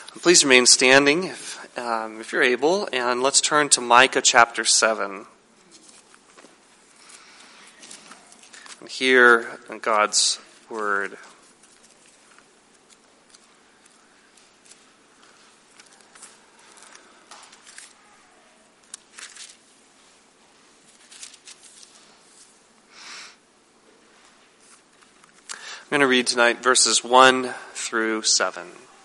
Please remain standing if you're able, and let's turn to Micah chapter 7. And hear God's word. I'm going to read tonight verses 1 through 7.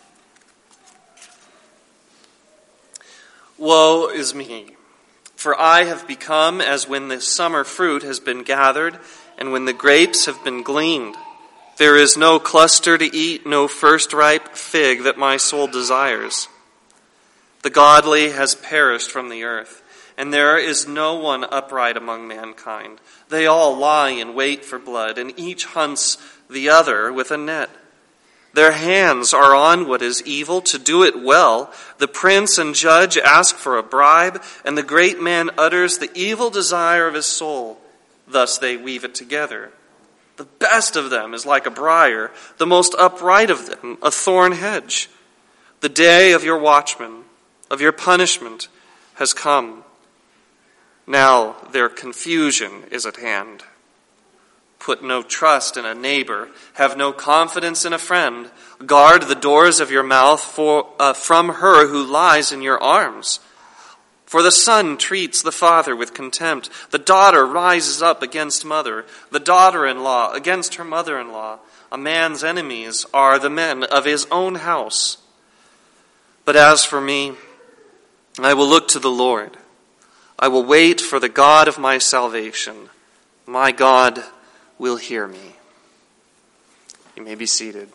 Woe is me, for I have become as when the summer fruit has been gathered, and when the grapes have been gleaned. There is no cluster to eat, no first-ripe fig that my soul desires. The godly has perished from the earth, and there is no one upright among mankind. They all lie in wait for blood, and each hunts the other with a net. Their hands are on what is evil to do it well. The prince and judge ask for a bribe, and the great man utters the evil desire of his soul. Thus they weave it together. The best of them is like a briar, the most upright of them a thorn hedge. The day of your watchman, of your punishment, has come. Now their confusion is at hand. Put no trust in a neighbor. Have no confidence in a friend. Guard the doors of your mouth from her who lies in your arms. For the son treats the father with contempt. The daughter rises up against mother. The daughter-in-law against her mother-in-law. A man's enemies are the men of his own house. But as for me, I will look to the Lord. I will wait for the God of my salvation. My God will hear me. You may be seated.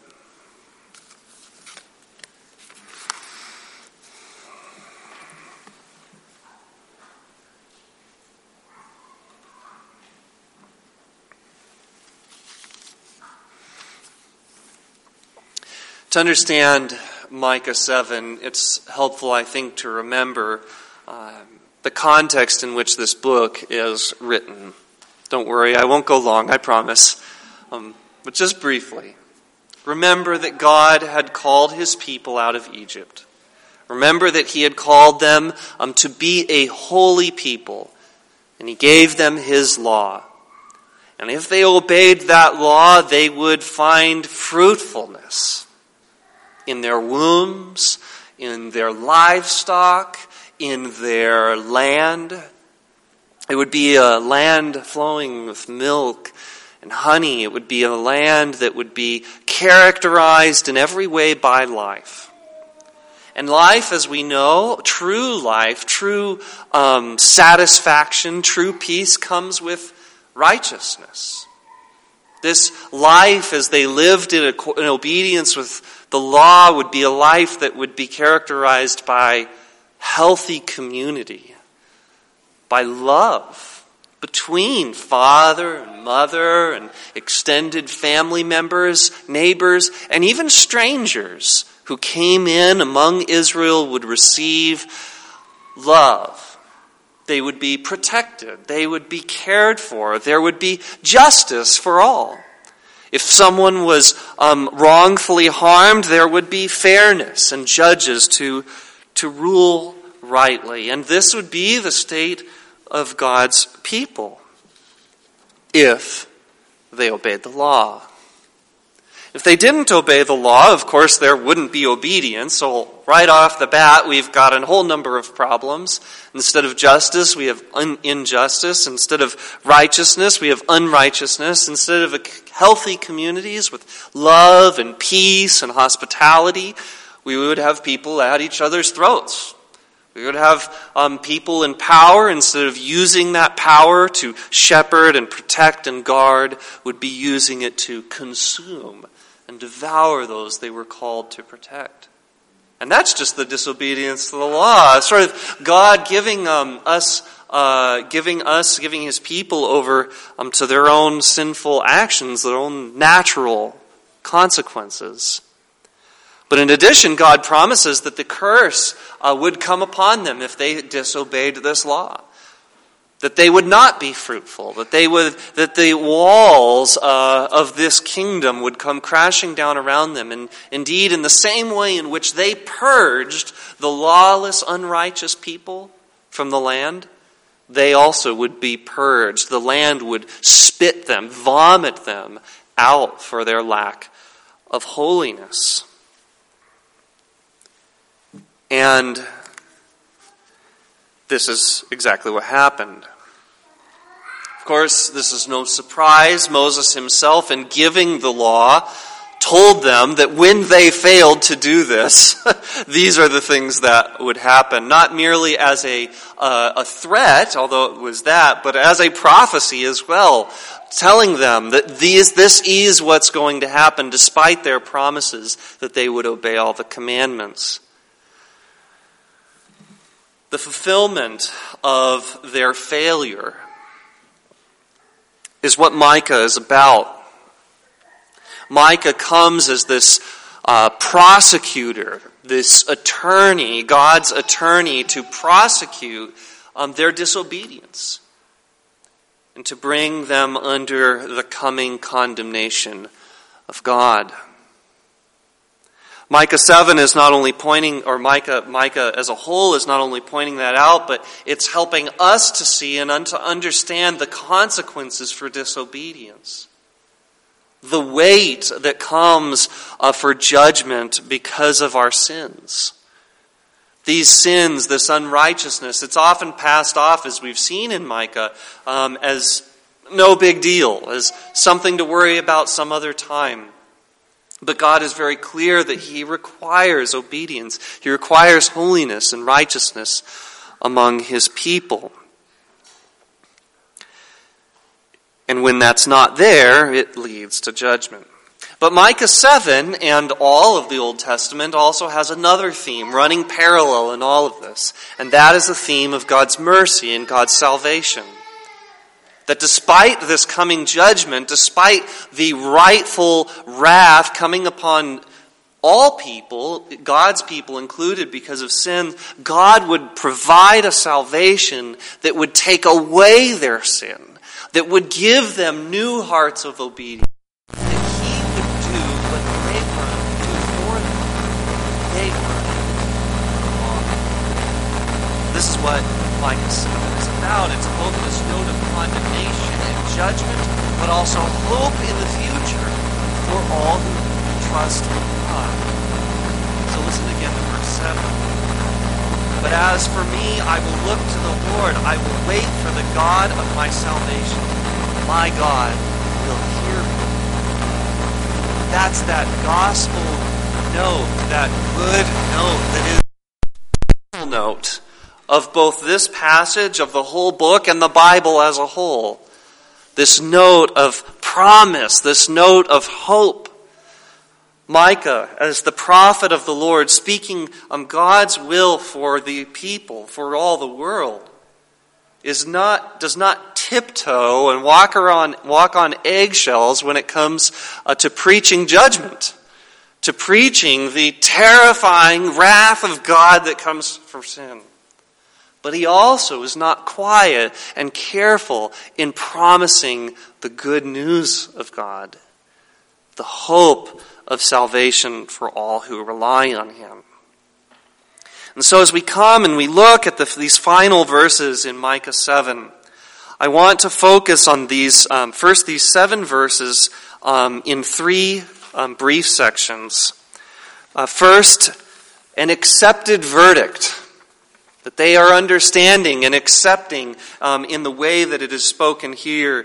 To understand Micah 7, it's helpful, I think, to remember the context in which this book is written. Don't worry, I won't go long, I promise. But just briefly, remember that God had called his people out of Egypt. Remember that he had called them to be a holy people, and he gave them his law. And if they obeyed that law, they would find fruitfulness in their wombs, in their livestock, in their land. It would be a land flowing with milk and honey. It would be a land that would be characterized in every way by life. And life, as we know, true life, true satisfaction, true peace comes with righteousness. This life, as they lived in obedience with the law, would be a life that would be characterized by healthy community, by love between father and mother and extended family members, neighbors, and even strangers who came in among Israel would receive love. They would be protected. They would be cared for. There would be justice for all. If someone was wrongfully harmed, there would be fairness and judges to rule rightly. And this would be the state of God's people if they obeyed the law. If they didn't obey the law, of course, there wouldn't be obedience. So right off the bat, we've got a whole number of problems. Instead of justice, we have injustice. Instead of righteousness, we have unrighteousness. Instead of healthy communities with love and peace and hospitality, we would have people at each other's throats. We would have people in power, instead of using that power to shepherd and protect and guard, would be using it to consume and devour those they were called to protect. And that's just the disobedience to the law. It's sort of God giving his people over to their own sinful actions, their own natural consequences. But in addition, God promises that the curse would come upon them if they disobeyed this law. that they would not be fruitful, that the walls of this kingdom would come crashing down around them. And indeed, in the same way in which they purged the lawless, unrighteous people from the land, they also would be purged. The land would spit them, vomit them out for their lack of holiness. And this is exactly what happened. Of course, this is no surprise. Moses himself, in giving the law, told them that when they failed to do this, these are the things that would happen. Not merely as a threat, although it was that, but as a prophecy as well, telling them that this is what's going to happen, despite their promises that they would obey all the commandments. The fulfillment of their failure is what Micah is about. Micah comes as this prosecutor, this attorney, God's attorney, to prosecute their disobedience and to bring them under the coming condemnation of God. Micah 7 is not only pointing, or Micah as a whole is not only pointing that out, but it's helping us to see and to understand the consequences for disobedience. The weight that comes for judgment because of our sins. These sins, this unrighteousness, it's often passed off, as we've seen in Micah, as no big deal, as something to worry about some other time. But God is very clear that He requires obedience. He requires holiness and righteousness among His people. And when that's not there, it leads to judgment. But Micah 7 and all of the Old Testament also has another theme running parallel in all of this. And that is the theme of God's mercy and God's salvation. That despite this coming judgment, despite the rightful wrath coming upon all people, God's people included because of sin, God would provide a salvation that would take away their sin, that would give them new hearts of obedience, that He would do what they weren't do for them. They weren't wrong. This is what Micah 7 is about. It's both this note of condemnation and judgment, but also hope in the future for all who trust in God. So listen again to verse 7. But as for me, I will look to the Lord. I will wait for the God of my salvation. My God will hear me. That's that gospel note, that good note, that is the note of both this passage, of the whole book, and the Bible as a whole. This note of promise, this note of hope. Micah, as the prophet of the Lord, speaking on God's will for the people, for all the world, does not tiptoe and walk on eggshells when it comes to preaching judgment, to preaching the terrifying wrath of God that comes for sin. But he also is not quiet and careful in promising the good news of God, the hope of salvation for all who rely on Him. And so as we come and we look at these final verses in Micah 7, I want to focus on these 7 verses in 3 brief sections. First, an accepted verdict that they are understanding and accepting in the way that it is spoken here.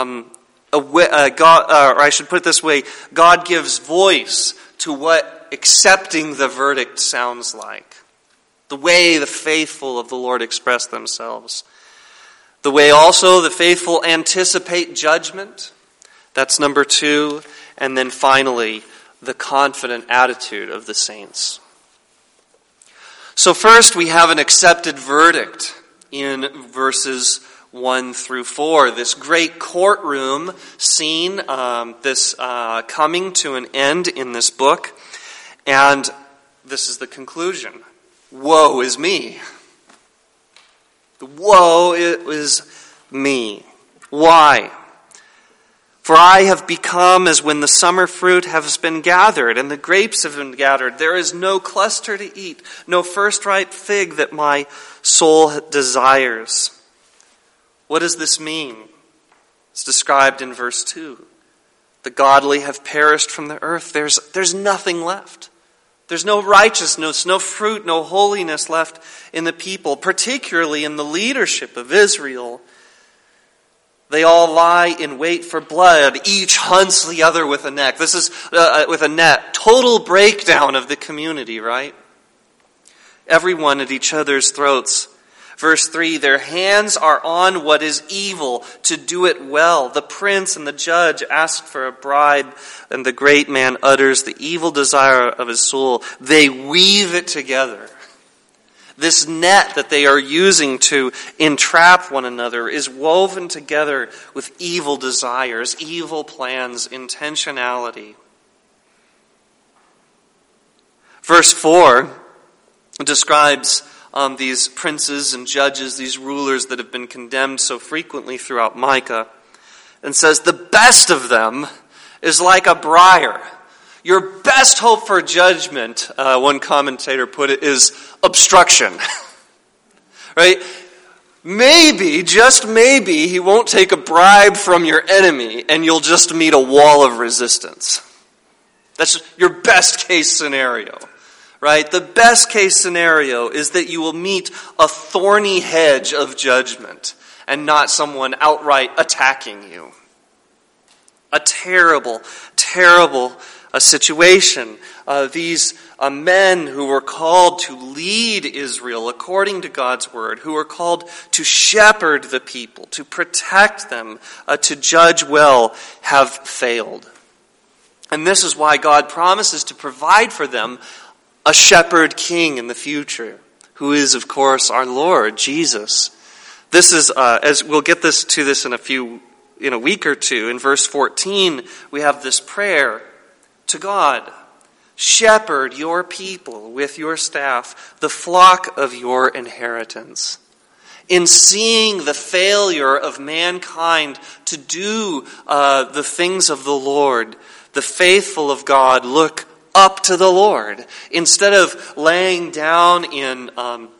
God, or I should put it this way, God gives voice to what accepting the verdict sounds like. The way the faithful of the Lord express themselves. The way also the faithful anticipate judgment. That's number 2. And then finally, the confident attitude of the saints. So first we have an accepted verdict in verses 1 through 4. This great courtroom scene, this coming to an end in this book. And this is the conclusion. Woe is me. The woe is me. Why? For I have become as when the summer fruit has been gathered, and the grapes have been gathered. There is no cluster to eat, no first-ripe fig that my soul desires. What does this mean? It's described in verse 2. The godly have perished from the earth. There's nothing left. There's no righteousness, no fruit, no holiness left in the people, particularly in the leadership of Israel. They all lie in wait for blood. Each hunts the other with a net. This is with a net. Total breakdown of the community, right? Everyone at each other's throats. Verse 3, their hands are on what is evil to do it well. The prince and the judge ask for a bribe, and the great man utters the evil desire of his soul. They weave it together. This net that they are using to entrap one another is woven together with evil desires, evil plans, intentionality. Verse 4 describes these princes and judges, these rulers that have been condemned so frequently throughout Micah, and says the best of them is like a briar. Your best hope for judgment, one commentator put it, is obstruction. Right? Maybe, just maybe, he won't take a bribe from your enemy and you'll just meet a wall of resistance. That's your best case scenario. Right? The best case scenario is that you will meet a thorny hedge of judgment and not someone outright attacking you. A terrible, terrible situation. These men who were called to lead Israel according to God's word, who were called to shepherd the people, to protect them, to judge well, have failed. And this is why God promises to provide for them a shepherd king in the future, who is, of course, our Lord, Jesus. This is, as we'll get to this in a week or two. In verse 14, we have this prayer to God. Shepherd your people with your staff, the flock of your inheritance. In seeing the failure of mankind to do the things of the Lord, the faithful of God look up to the Lord. Instead of laying down in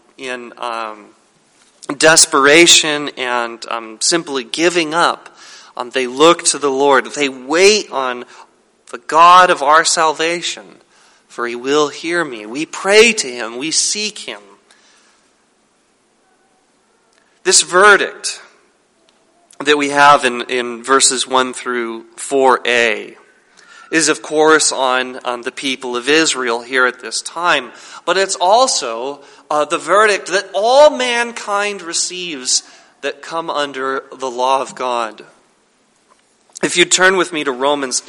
desperation and simply giving up, they look to the Lord. They wait on the God of our salvation, for he will hear me. We pray to him. We seek him. This verdict that we have in verses 1 through 4a is, of course, on the people of Israel here at this time. But it's also the verdict that all mankind receives that come under the law of God. If you turn with me to Romans,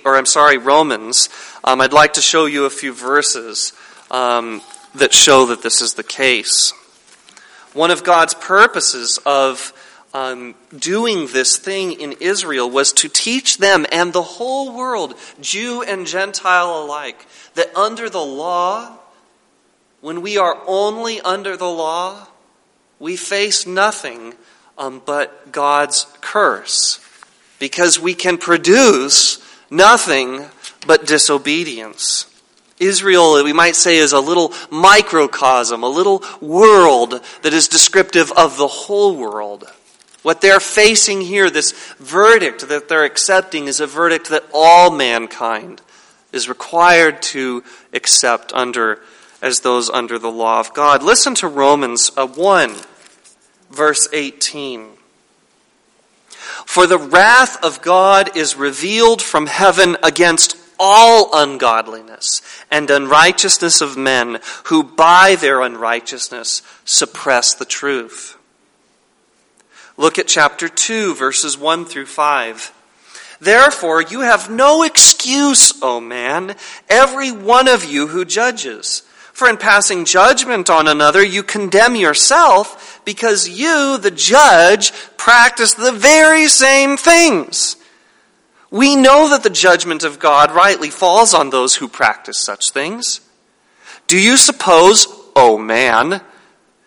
I'd like to show you a few verses that show that this is the case. One of God's purposes of doing this thing in Israel was to teach them and the whole world, Jew and Gentile alike, that under the law, when we are only under the law, we face nothing but God's curse, because we can produce nothing but disobedience. Israel, we might say, is a little microcosm, a little world that is descriptive of the whole world. What they're facing here, this verdict that they're accepting, is a verdict that all mankind is required to accept as those under the law of God. Listen to Romans 1, verse 18. For the wrath of God is revealed from heaven against all ungodliness and unrighteousness of men who by their unrighteousness suppress the truth. Look at chapter 2, verses 1 through 5. Therefore you have no excuse, O man, every one of you who judges. For in passing judgment on another, you condemn yourself, because you, the judge, practice the very same things. We know that the judgment of God rightly falls on those who practice such things. Do you suppose, O man,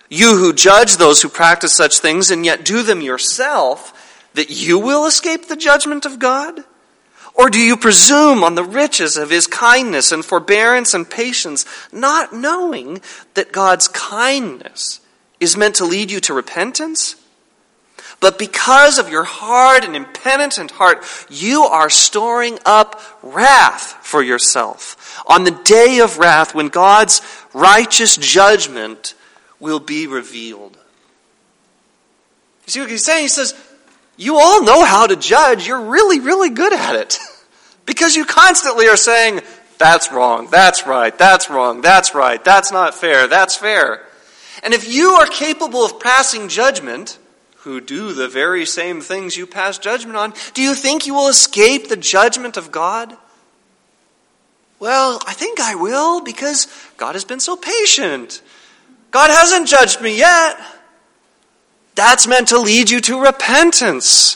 You who judge those who practice such things and yet do them yourself, that you will escape the judgment of God? Or do you presume on the riches of his kindness and forbearance and patience, not knowing that God's kindness is meant to lead you to repentance? But because of your hard and impenitent heart, you are storing up wrath for yourself on the day of wrath when God's righteous judgment will be revealed. You see what he's saying? He says, you all know how to judge. You're really, really good at it. Because you constantly are saying, that's wrong, that's right, that's wrong, that's right, that's not fair, that's fair. And if you are capable of passing judgment, who do the very same things you pass judgment on, do you think you will escape the judgment of God? Well, I think I will, because God has been so patient. God hasn't judged me yet. That's meant to lead you to repentance.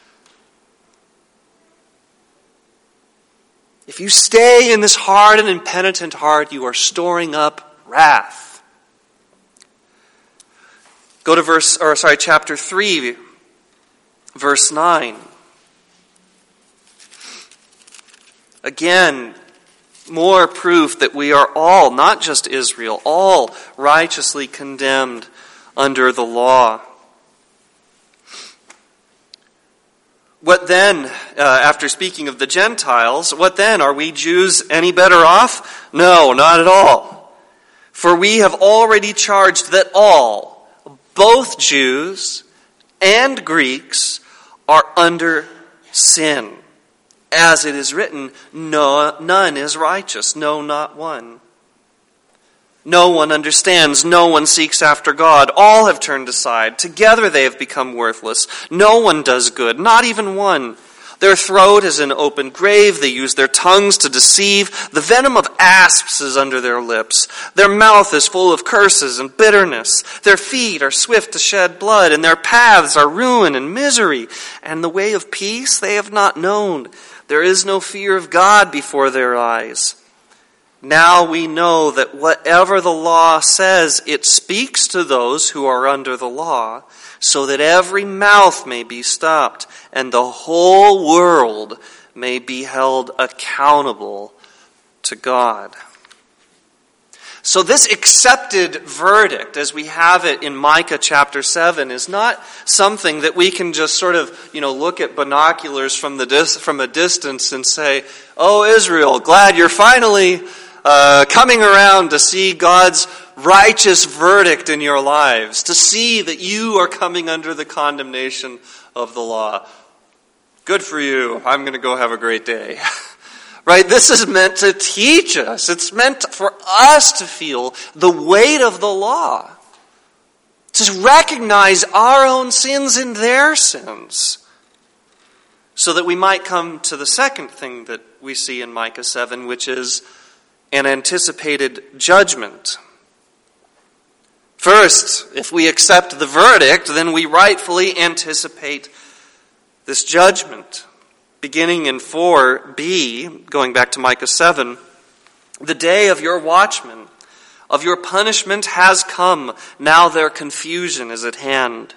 If you stay in this hard and impenitent heart, you are storing up wrath. Go to chapter 3, verse 9. Again, more proof that we are all, not just Israel, all righteously condemned under the law. What then, after speaking of the Gentiles, what then? Are we Jews any better off? No, not at all. For we have already charged that all, both Jews and Greeks, are under sin. As it is written, no, none is righteous, no, not one. No one understands, no one seeks after God. All have turned aside. Together they have become worthless. No one does good, not even one. Their throat is an open grave. They use their tongues to deceive. The venom of asps is under their lips. Their mouth is full of curses and bitterness. Their feet are swift to shed blood, and their paths are ruin and misery. And the way of peace they have not known. There is no fear of God before their eyes. Now we know that whatever the law says, it speaks to those who are under the law, so that every mouth may be stopped, and the whole world may be held accountable to God. So this accepted verdict, as we have it in Micah chapter 7, is not something that we can just sort of, look at binoculars from a distance and say, "Oh, Israel, glad you're finally coming around to see God's righteous verdict in your lives, to see that you are coming under the condemnation of the law. Good for you. I'm going to go have a great day." Right? This is meant to teach us. It's meant for us to feel the weight of the law. To recognize our own sins and their sins. So that we might come to the second thing that we see in Micah 7, which is an anticipated judgment. First, if we accept the verdict, then we rightfully anticipate this judgment. Beginning in 4b, going back to Micah 7, the day of your watchmen, of your punishment has come, now their confusion is at hand.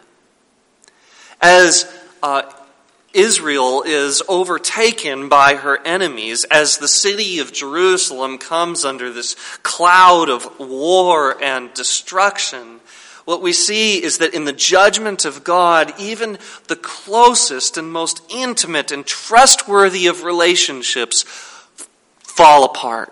As Israel is overtaken by her enemies, as the city of Jerusalem comes under this cloud of war and destruction, what we see is that in the judgment of God, even the closest and most intimate and trustworthy of relationships fall apart.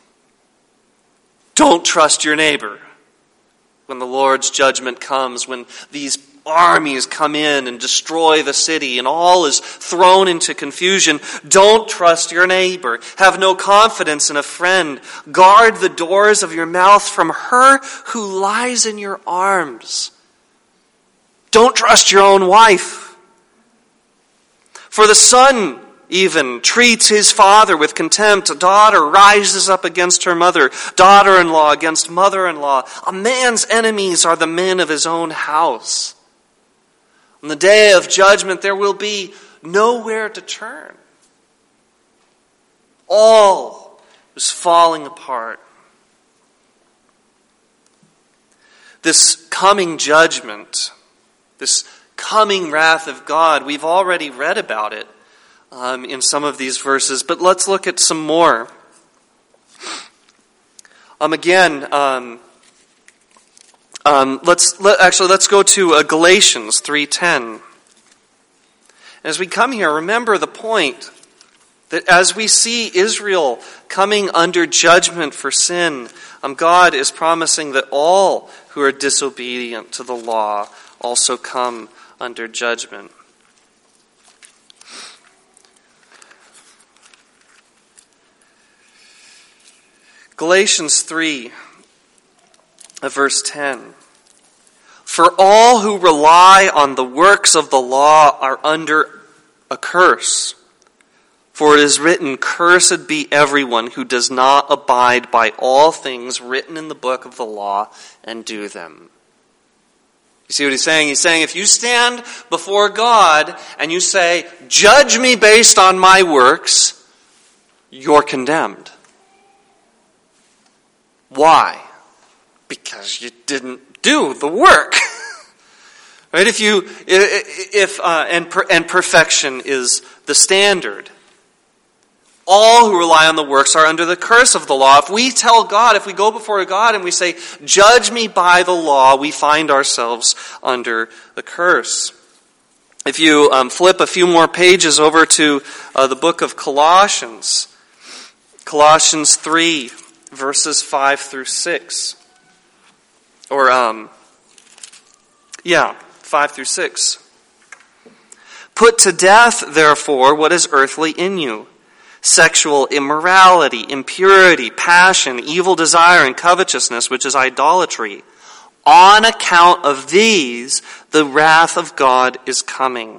Don't trust your neighbor when the Lord's judgment comes, when these armies come in and destroy the city and all is thrown into confusion. Don't trust your neighbor. Have no confidence in a friend. Guard the doors of your mouth from her who lies in your arms. Don't trust your own wife. For the son even treats his father with contempt. A daughter rises up against her mother. Daughter-in-law against mother-in-law. A man's enemies are the men of his own house. On the day of judgment, there will be nowhere to turn. All is falling apart. this coming judgment, this coming wrath of God, we've already read about it in some of these verses, but let's look at some more. Let's go to Galatians 3:10. As we come here, remember the point that as we see Israel coming under judgment for sin, God is promising that all who are disobedient to the law also come under judgment. Galatians 3, verse 10. For all who rely on the works of the law are under a curse. For it is written, cursed be everyone who does not abide by all things written in the book of the law and do them. You see what he's saying? He's saying if you stand before God and you say, judge me based on my works, you're condemned. Why? Because you didn't do the work. Right? And perfection is the standard. All who rely on the works are under the curse of the law. If we tell God, if we go before God and we say, judge me by the law, we find ourselves under the curse. If you flip a few more pages over to the book of Colossians, Colossians 3, verses 5 through 6. 5 through 6. Put to death, therefore, what is earthly in you: sexual immorality, impurity, passion, evil desire, and covetousness, which is idolatry. On account of these, the wrath of God is coming.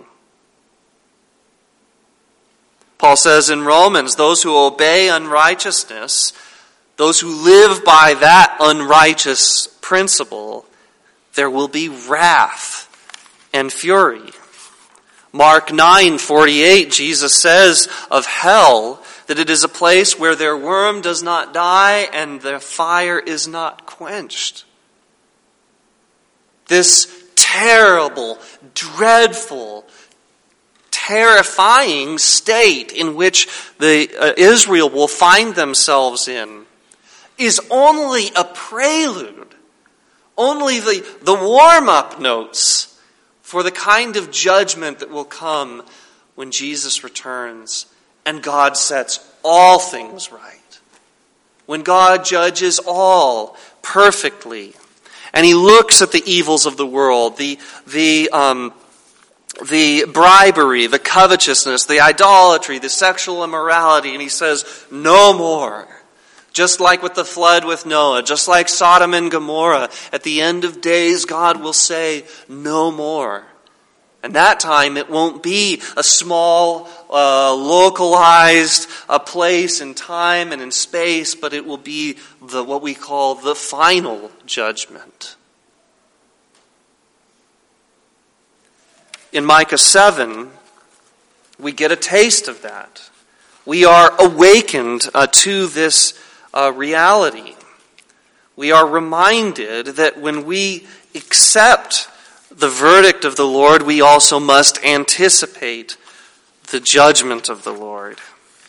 Paul says in Romans, those who obey unrighteousness, those who live by that unrighteous principle, there will be wrath and fury. Mark 9:48, Jesus says of hell that it is a place where their worm does not die and their fire is not quenched. This terrible, dreadful, terrifying state in which Israel will find themselves in is only a prelude, only the warm-up notes for the kind of judgment that will come when Jesus returns and God sets all things right. When God judges all perfectly and he looks at the evils of the world, the bribery, the covetousness, the idolatry, the sexual immorality, and he says, no more. Just like with the flood with Noah, just like Sodom and Gomorrah, at the end of days, God will say, no more. And that time, it won't be a small, localized place in time and in space, but it will be what we call the final judgment. In Micah 7, we get a taste of that. We are awakened to this reality. We are reminded that when we accept the verdict of the Lord, we also must anticipate the judgment of the Lord.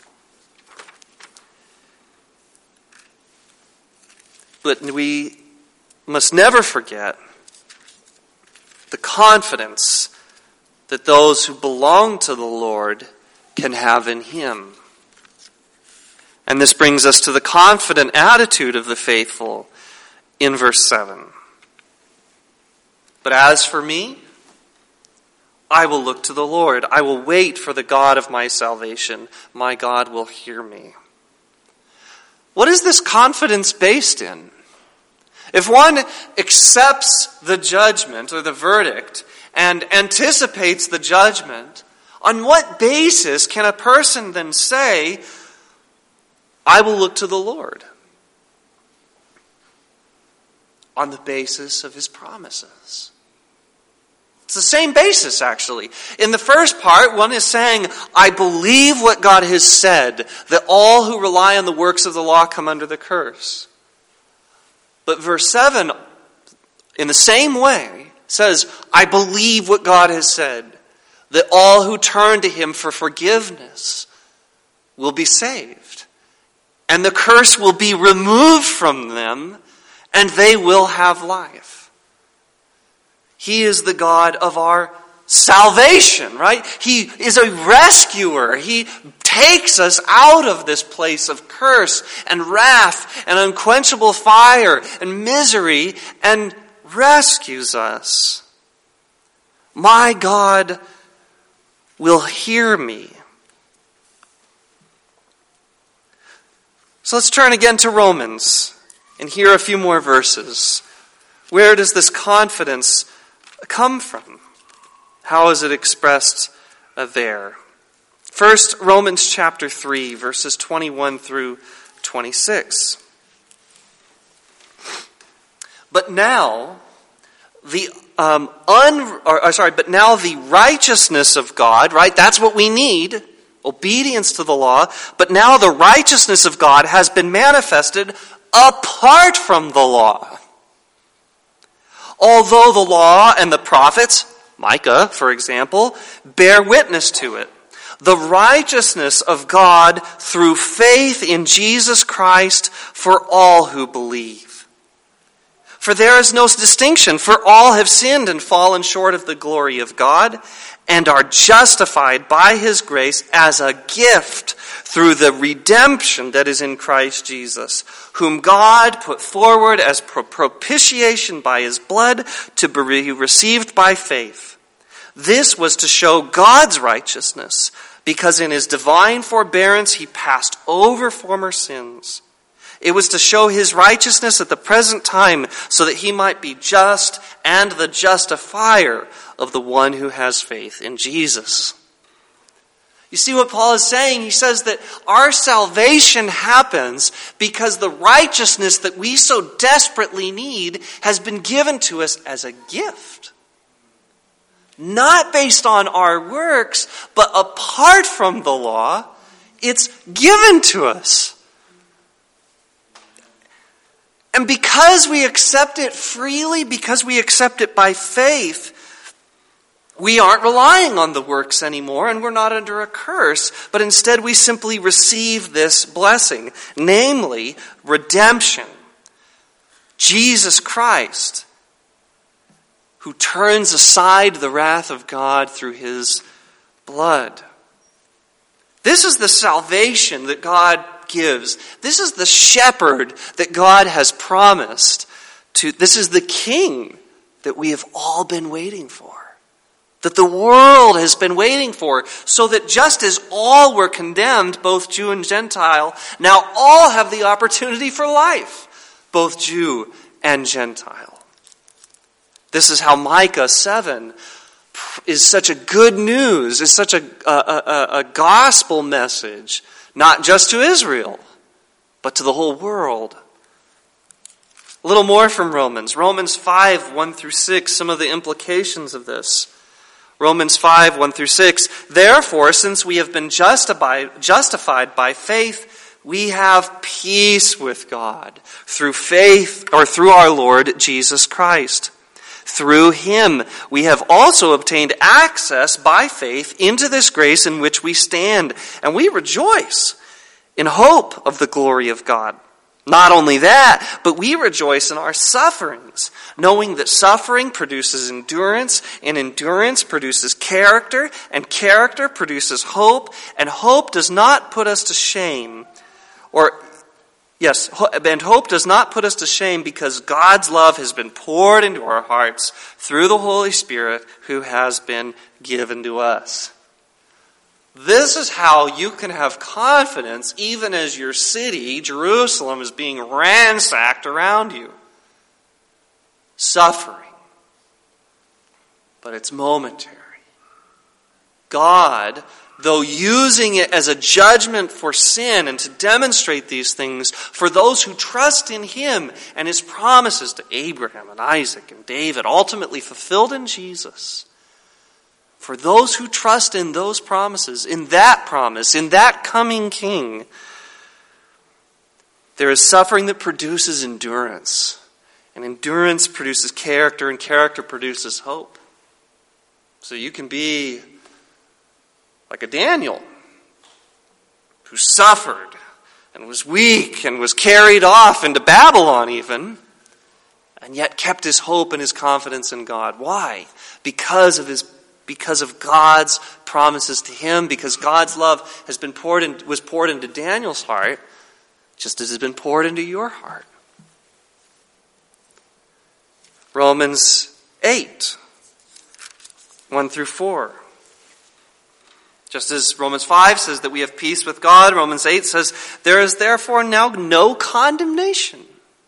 But we must never forget the confidence that those who belong to the Lord can have in Him. And this brings us to the confident attitude of the faithful in verse 7. But as for me, I will look to the Lord. I will wait for the God of my salvation. My God will hear me. What is this confidence based in? If one accepts the judgment or the verdict and anticipates the judgment, on what basis can a person then say, I will look to the Lord? On the basis of His promises. It's the same basis, actually. In the first part, one is saying, I believe what God has said, that all who rely on the works of the law come under the curse. But verse 7 in the same way, says, I believe what God has said, that all who turn to him for forgiveness will be saved. And the curse will be removed from them, and they will have life. He is the God of our salvation, right? He is a rescuer. He takes us out of this place of curse and wrath and unquenchable fire and misery and rescues us. My God will hear me. So let's turn again to Romans and hear a few more verses. Where does this confidence come from? How is it expressed there? First, Romans chapter 3, verses 21 through 26. But now the righteousness of God, right? That's what we need. Obedience to the law, but now the righteousness of God has been manifested apart from the law. Although the law and the prophets, Micah, for example, bear witness to it, the righteousness of God through faith in Jesus Christ for all who believe. For there is no distinction, for all have sinned and fallen short of the glory of God, and are justified by his grace as a gift through the redemption that is in Christ Jesus, whom God put forward as propitiation by his blood to be received by faith. This was to show God's righteousness, because in his divine forbearance he passed over former sins. It was to show his righteousness at the present time, so that he might be just and the justifier of the one who has faith in Jesus. You see what Paul is saying? He says that our salvation happens because the righteousness that we so desperately need has been given to us as a gift. Not based on our works, but apart from the law, it's given to us. And because we accept it freely, because we accept it by faith, we aren't relying on the works anymore, and we're not under a curse, but instead we simply receive this blessing, namely redemption. Jesus Christ, who turns aside the wrath of God through his blood. This is the salvation that God gives. This is the shepherd that God has promised to. This is the king that we have all been waiting for, that the world has been waiting for, so that just as all were condemned, both Jew and Gentile, now all have the opportunity for life, both Jew and Gentile. This is how Micah 7 is such a good news, is such a gospel message, not just to Israel, but to the whole world. A little more from Romans. Romans 5, 1 through 6, some of the implications of this. Romans 5, 1 through 6. Therefore, since we have been justified by faith, we have peace with God through faith, or through our Lord Jesus Christ. Through him, we have also obtained access by faith into this grace in which we stand, and we rejoice in hope of the glory of God. Not only that, but we rejoice in our sufferings, knowing that suffering produces endurance, and endurance produces character, and character produces hope, and hope does not put us to shame. And hope does not put us to shame, because God's love has been poured into our hearts through the Holy Spirit who has been given to us. This is how you can have confidence even as your city, Jerusalem, is being ransacked around you. Suffering. But it's momentary. God, though using it as a judgment for sin and to demonstrate these things for those who trust in him and his promises to Abraham and Isaac and David, ultimately fulfilled in Jesus. For those who trust in those promises, in that promise, in that coming king, there is suffering that produces endurance. And endurance produces character, and character produces hope. So you can be like a Daniel who suffered and was weak and was carried off into Babylon even, and yet kept his hope and his confidence in God. Why? Because of God's promises to him, because God's love was poured into Daniel's heart, just as it has been poured into your heart. Romans 8, 1 through 4. Just as Romans 5 says that we have peace with God, Romans 8 says, there is therefore now no condemnation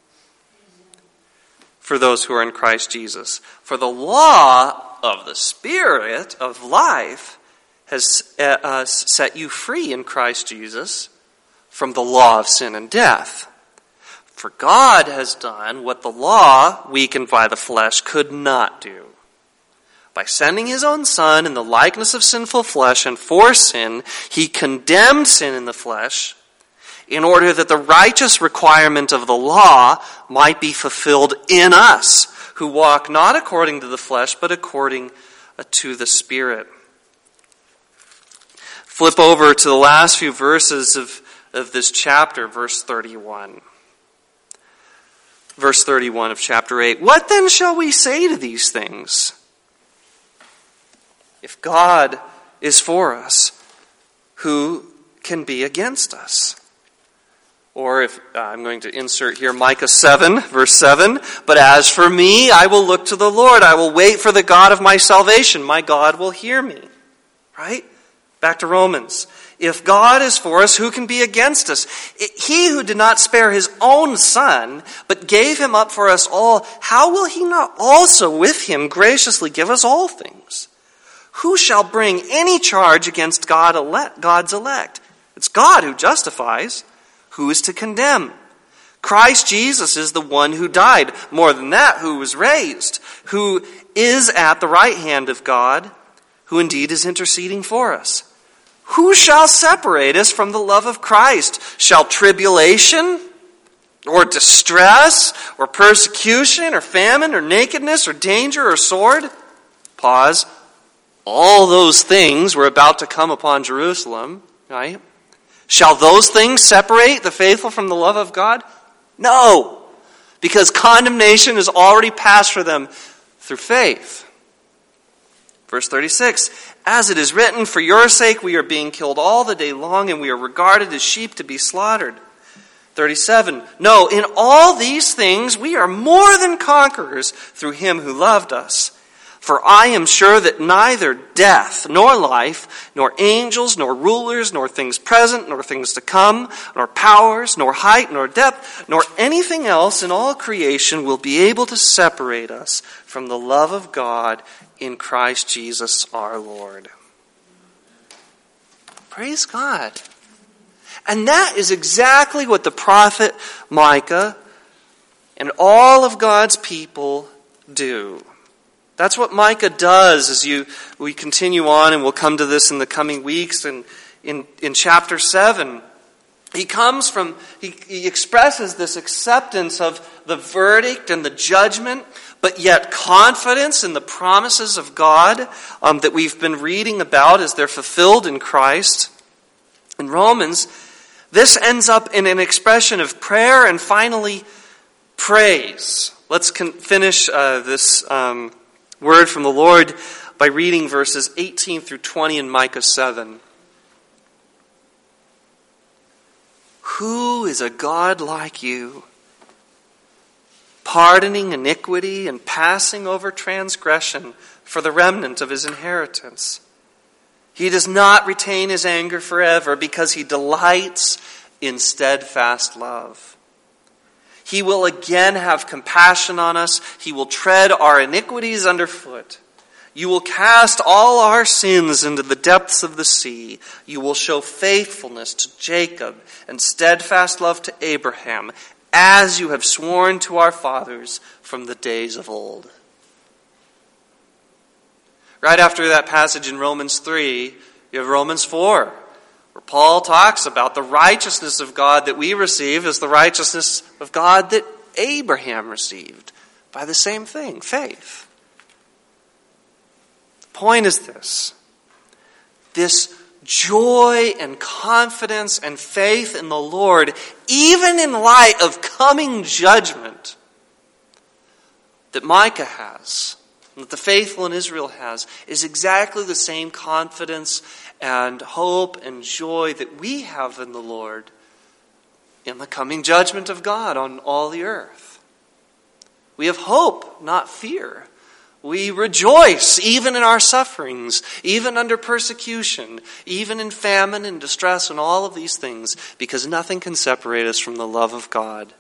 for those who are in Christ Jesus. For the law of the Spirit of life has set you free in Christ Jesus from the law of sin and death. For God has done what the law, weakened by the flesh, could not do. By sending his own Son in the likeness of sinful flesh and for sin, he condemned sin in the flesh in order that the righteous requirement of the law might be fulfilled in us, who walk not according to the flesh, but according to the Spirit. Flip over to the last few verses of this chapter, verse 31. Verse 31 of chapter 8. What then shall we say to these things? If God is for us, who can be against us? Or if I'm going to insert here Micah 7, verse 7. But as for me, I will look to the Lord. I will wait for the God of my salvation. My God will hear me. Right? Back to Romans. If God is for us, who can be against us? He who did not spare his own Son, but gave him up for us all, how will he not also with him graciously give us all things? Who shall bring any charge against God's elect? It's God who justifies. Who is to condemn? Christ Jesus is the one who died. More than that, who was raised, who is at the right hand of God, who indeed is interceding for us. Who shall separate us from the love of Christ? Shall tribulation, or distress, or persecution, or famine, or nakedness, or danger, or sword? Pause. All those things were about to come upon Jerusalem, right? Shall those things separate the faithful from the love of God? No, because condemnation is already passed for them through faith. Verse 36, as it is written, for your sake we are being killed all the day long, and we are regarded as sheep to be slaughtered. 37, no, in all these things we are more than conquerors through him who loved us. For I am sure that neither death, nor life, nor angels, nor rulers, nor things present, nor things to come, nor powers, nor height, nor depth, nor anything else in all creation will be able to separate us from the love of God in Christ Jesus our Lord. Praise God. And that is exactly what the prophet Micah and all of God's people do. That's what Micah does as we continue on, and we'll come to this in the coming weeks. And in chapter 7, he expresses this acceptance of the verdict and the judgment, but yet confidence in the promises of God that we've been reading about as they're fulfilled in Christ. In Romans, this ends up in an expression of prayer and finally praise. Let's finish this word from the Lord by reading verses 18 through 20 in Micah 7. Who is a God like you, pardoning iniquity and passing over transgression for the remnant of his inheritance? He does not retain his anger forever because he delights in steadfast love. He will again have compassion on us. He will tread our iniquities underfoot. You will cast all our sins into the depths of the sea. You will show faithfulness to Jacob and steadfast love to Abraham, as you have sworn to our fathers from the days of old. Right after that passage in Romans 3, you have Romans 4, where Paul talks about the righteousness of God that we receive as the righteousness of God that Abraham received. by the same thing, faith. The point is this joy and confidence and faith in the Lord, even in light of coming judgment, that Micah has, that the faithful in Israel has, is exactly the same confidence and hope and joy that we have in the Lord in the coming judgment of God on all the earth. We have hope, not fear. We rejoice even in our sufferings, even under persecution, even in famine and distress and all of these things, because nothing can separate us from the love of God.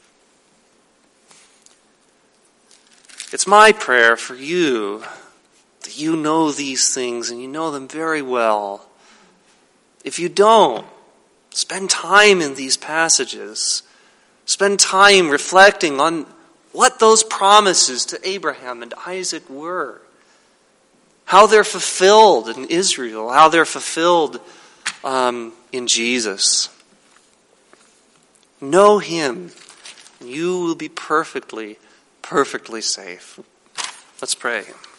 It's my prayer for you that you know these things and you know them very well. If you don't, spend time in these passages. Spend time reflecting on what those promises to Abraham and Isaac were. How they're fulfilled in Israel. How they're fulfilled in Jesus. Know Him. And you will be perfectly safe. Let's pray.